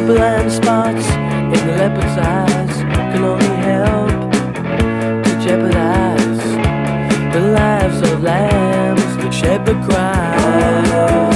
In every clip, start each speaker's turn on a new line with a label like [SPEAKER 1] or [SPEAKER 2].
[SPEAKER 1] blind spots in the leopard's eyes can only help to jeopardize the lives of lambs that shepherd cries.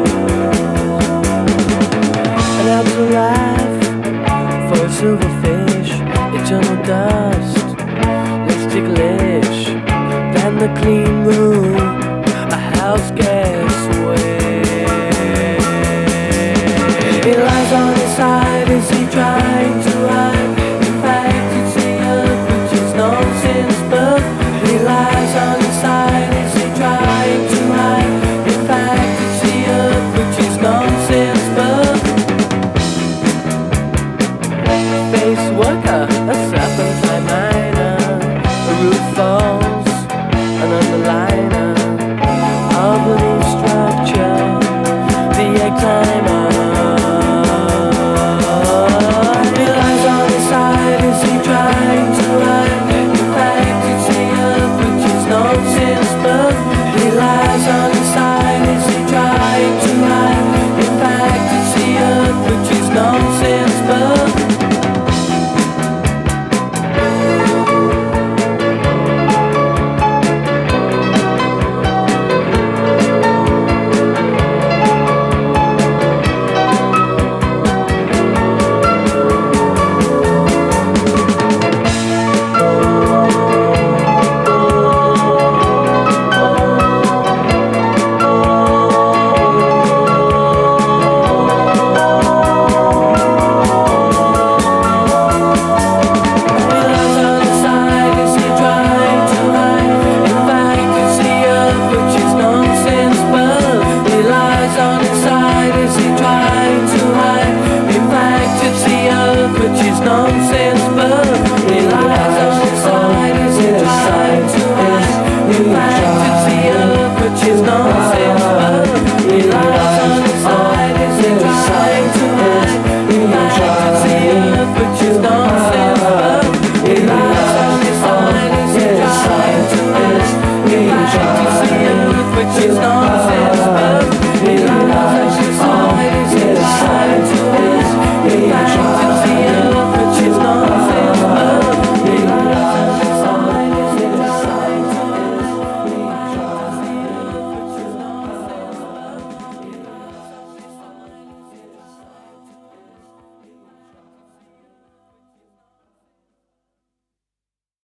[SPEAKER 1] And out to life for a silverfish, eternal dust, less ticklish than the clean room a house guest wears. He lies on his side as he trying to hide. In fact, it's the earth which is nonsense birth. He lies on his side as he trying to hide. In fact, it's the earth which is nonsense birth. Face worker, a serpentine miner, a roof falls, an underliner of the leaf structure, the egg timer. He lies on his side as he trying to hide. In fact, it's the earth which is nonsense birth. He lies on his side as he trying to hide. In fact, it's the earth which is nonsense birth. Nonsense birth. He lies on his side as he tries to hide. In fact, it's the earth which is nonsense birth. He lies on his side as he tries to hide. In fact, it's the earth which is nonsense birth. He lies on his side as he tries to hide. In fact, it's the earth which is nonsense birth.